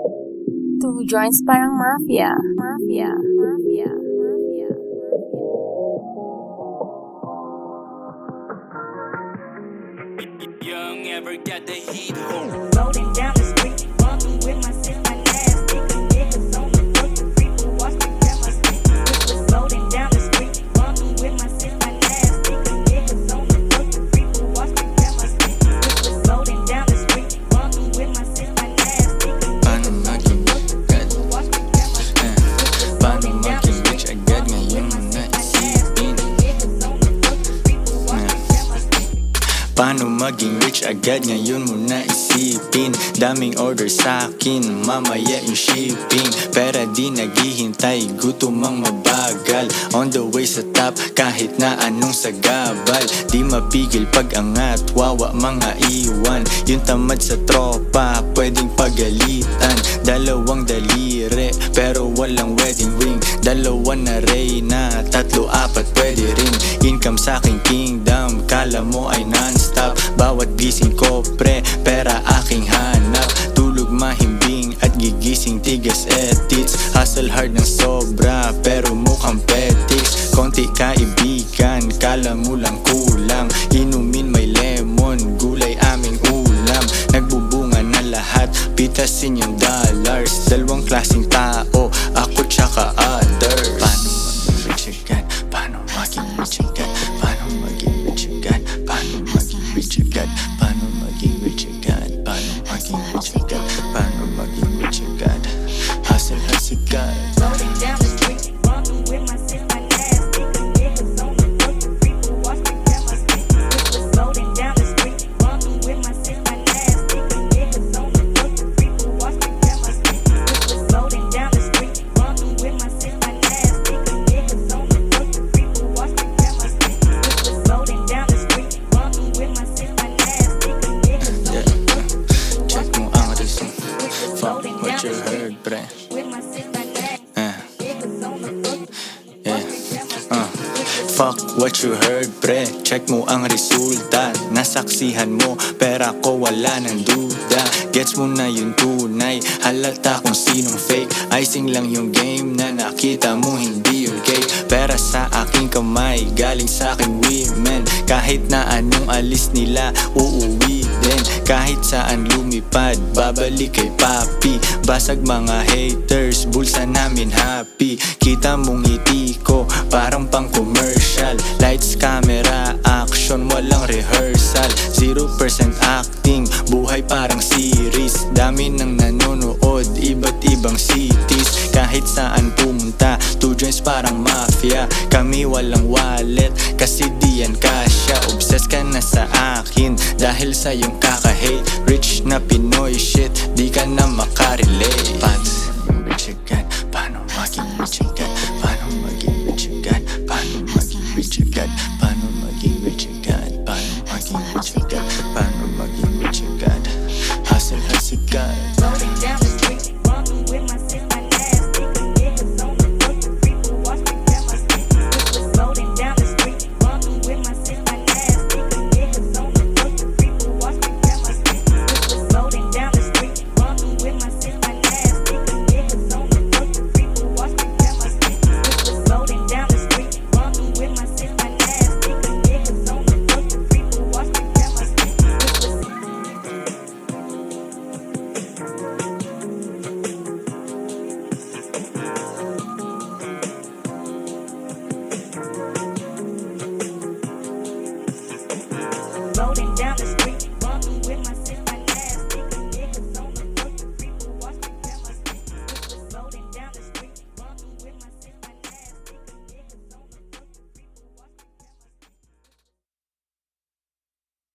Two joints parang mafia. Mafia. Mafia. Mafia. Young ever got the heat. Rolling down the street, bumping with my sis, my nasty niggas on the road to people watch me grab my stick. Rolling down the street, bumping with my sis, my nasty niggas on the road to people watch me grab my stick. Rolling down the street, bumping with my sis, my nasty Paano maging agad? Paano maging rich agad? Ngayon mo na isipin. Paano maging rich agad? Ngayon mo na isipin. Daming order sa'kin, mamaya yung shipping. Pera di naghihintay, gutom ang mabagal. On the way sa top, kahit na anong sagabal. Di mapigil pag-angat, wawa mga iwan. Yung tamad sa tropa, pwedeng pagalitan. Dalawang daliri, pero walang wedding ring. Dalawa na reyna, tatlo apat pwede rin. Income sa'king kingdom, kala mo ay non-stop. Bawat gising ko pre, pera aking hanap. Tulog mahimbing at gigising tigas etits. Hustle hard ng sobra, pero mukhang petics. Konti kaibigan, kala mo lang kulang. Inumin may lemon, gulay aming ulam. Nagbubunga na lahat, pitasin yung dollars. Dalawang klaseng tao, ako tsaka other. Paano maging rich agad? Paano maging rich agad? Paano maging rich agad? Paano maging rich agad? Paano maging rich agad? Paano maging rich agad? Paano maging rich agad? Hustle, hustle, God. rolling down the street, bumping with my sis, my nasty niggas on the road to people watch me grab my stick. Rolling down the street, bumping with my sis, my nasty niggas on the road to people watch me grab my stick. Rolling down the street, bumping with my sis, my nasty niggas on the road to people watch me grab my stick. Rolling down the street, bumping with my sis, my nasty niggas on the road to people Check watch me mo ang reason. Fuck what you heard, pre. with my sis, my nasty niggas on the road to Yeah. Fuck what you heard, pre. Check mo ang resulta. Nasaksihan mo, pera ko wala ng duda. Gets mo na yung tunay, halata kung sinong fake. Icing lang yung game na nakita mo, hindi yung cake. Pera sa aking kamay, galing sa aking women. Kahit na anong alis nila, uuwi din. Kahit saan lumipad, babalik kay papi. Basag mga haters, bulsa namin happy. Kita mong ngiti ko, parang pang commercial. Lights, camera, action, walang rehearsal. 0% acting, buhay parang series. Dami nang nanonood, iba't ibang cities. Kahit saan pumunta, two joints parang mafia. Kami walang wallet, kasi di yan kasya. Obsessed ka na sa akin, dahil sa iyong kaka-hate. Rich na Pinoy shit, di ka na makarelate.